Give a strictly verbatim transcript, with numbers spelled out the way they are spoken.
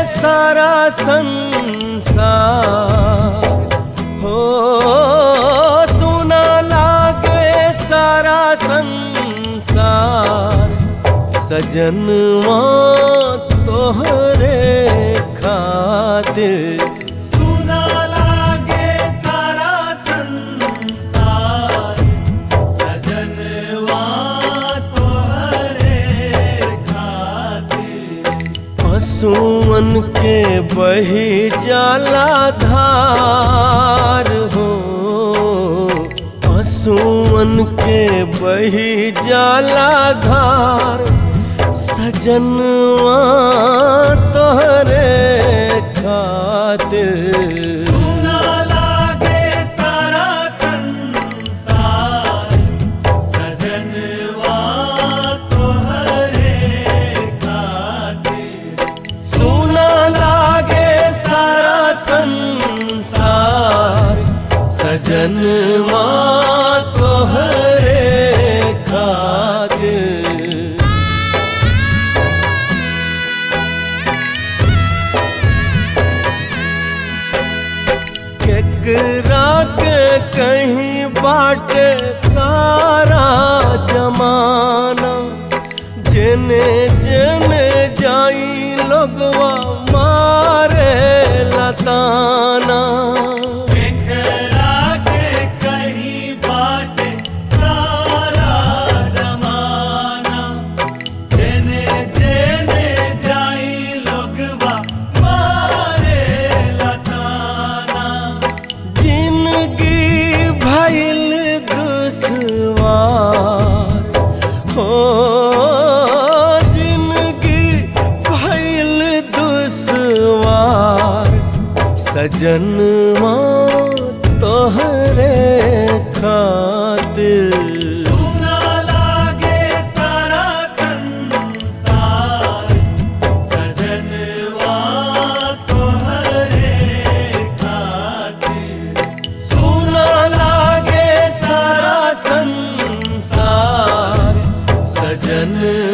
सारा संसार हो, सुना लागे सारा संसार, सजनवा तोहरे खातिर। सुना लागे सारा संसार, सजनवा तोहरे खातिर। पशुअन के बही जाला धार हो, पशुअन के बही जाला धार, सजनवा तोहरे खातिर। सुना लागे सारा संसार, सजनवा तोहरे खातिर। सुना लागे सारा संसार, सजनवा तोहरे खातिर। केकरा के कहीं बाटे सारा जमाना, जेने जेने जाई लोगवा मारे लताना। केकरा के कहीं बाटे सारा जमाना, जेने जेने जाई लोगवा मारे लताना। जिंदगी भइल दुश्वार हो, जिंदगी भइल दुश्वार, सजनवा तोहरे खातिर। सुना लागे सारा संसार, सजनवा तोहरे खातिर। सुना लागे सारा संसार, सजन